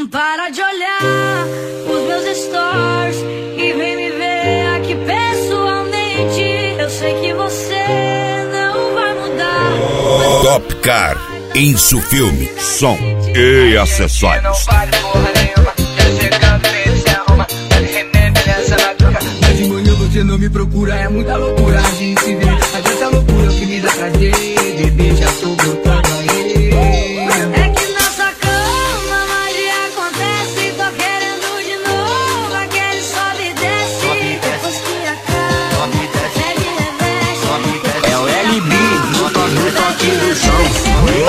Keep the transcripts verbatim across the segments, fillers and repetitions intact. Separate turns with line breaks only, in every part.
Para de olhar os meus stories e vem me ver aqui pessoalmente. Eu sei que você não vai mudar.
Top Car, Insufilme, som e acessórios.
De manhã você não me procura, é muita loucura a gente se vê. Mas essa loucura que me dá prazer, bebê, já tô brotando aí.
É que nossa cama magia acontece. Tô querendo de novo aquele sobe e desce. Depois que acaba, pede reverse.
É o L B, no toque do som.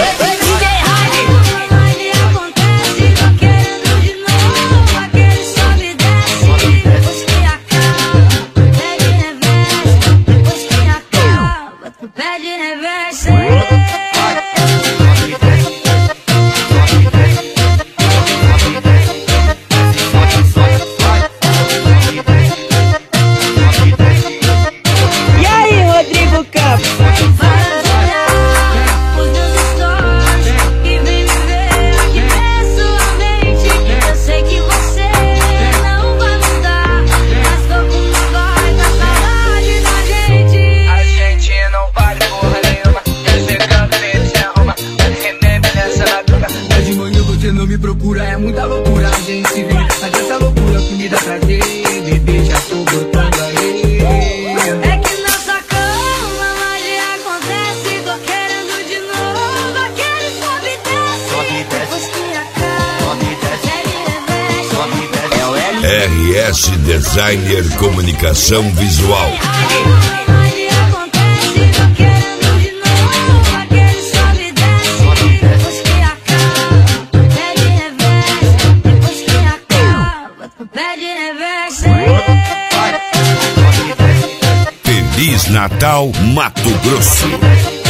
Não me procura, é muita loucura a gente se vê. Mas essa loucura que me dá prazer, bebê, já tô brotando aí.
É que nossa cama magia acontece. Tô querendo de novo aquele sobe e desce. Depois que acaba, pede reverse.
É o L B.
R S Designer Comunicação Visual. Feliz Natal, Mato Grosso.